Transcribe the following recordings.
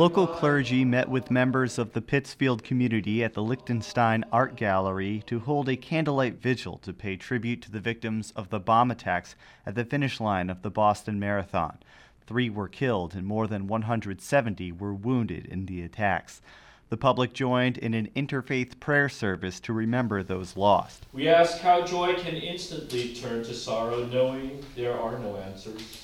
Local clergy met with members of the Pittsfield community at the Lichtenstein Art Gallery to hold a candlelight vigil to pay tribute to the victims of the bomb attacks at the finish line of the Boston Marathon. 3 were killed and more than 170 were wounded in the attacks. The public joined in an interfaith prayer service to remember those lost. We ask how joy can instantly turn to sorrow, knowing there are no answers.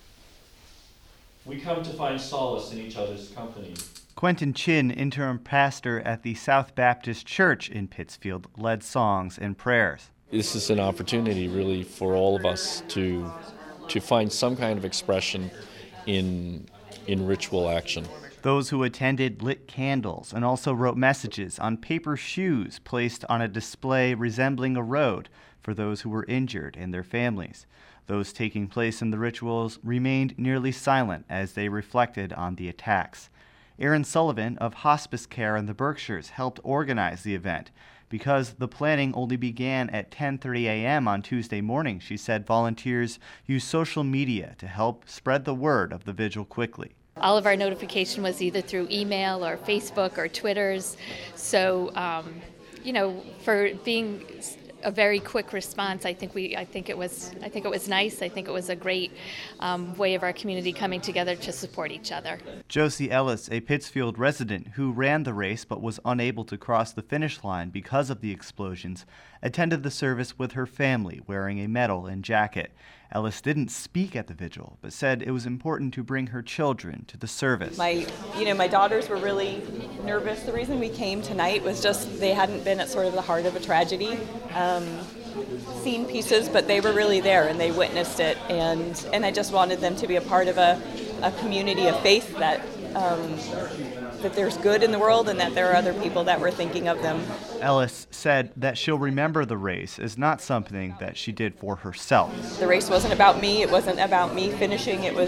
We come to find solace in each other's company. Quentin Chin, interim pastor at the South Baptist Church in Pittsfield, led songs and prayers. This is an opportunity really for all of us to find some kind of expression in ritual action. Those who attended lit candles and also wrote messages on paper shoes placed on a display resembling a road for those who were injured and their families. Those taking place in the rituals remained nearly silent as they reflected on the attacks. Erin Sullivan of Hospice Care in the Berkshires helped organize the event. Because the planning only began at 10:30 a.m. on Tuesday morning, she said volunteers used social media to help spread the word of the vigil quickly. All of our notification was either through email or Facebook or Twitters. So, for being a very quick response, I think it was nice. I think it was a great way of our community coming together to support each other. Josie Ellis, a Pittsfield resident who ran the race but was unable to cross the finish line because of the explosions, attended the service with her family wearing a medal and jacket. Ellis didn't speak at the vigil, but said it was important to bring her children to the service. My daughters were really nervous. The reason we came tonight was just they hadn't been at sort of the heart of a tragedy, seen pieces, but they were really there and they witnessed it. And I just wanted them to be a part of a community of faith that there's good in the world and that there are other people that were thinking of them. Ellis said that she'll remember the race as not something that she did for herself. The race wasn't about me. It wasn't about me finishing. It was,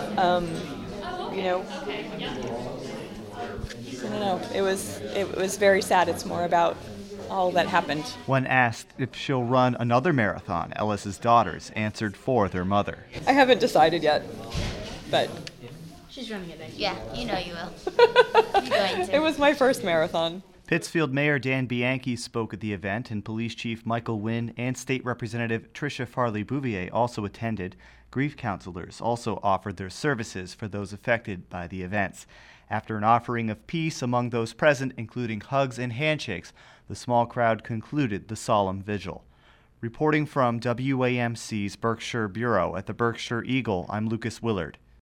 it was very sad. It's more about all that happened. When asked if she'll run another marathon, Ellis's daughters answered for their mother. I haven't decided yet, but she's running it next year. Yeah, you know you will. You're going to. It was my first marathon. Pittsfield Mayor Dan Bianchi spoke at the event, and Police Chief Michael Wynn and State Representative Tricia Farley-Bouvier also attended. Grief counselors also offered their services for those affected by the events. After an offering of peace among those present, including hugs and handshakes, the small crowd concluded the solemn vigil. Reporting from WAMC's Berkshire Bureau at the Berkshire Eagle, I'm Lucas Willard.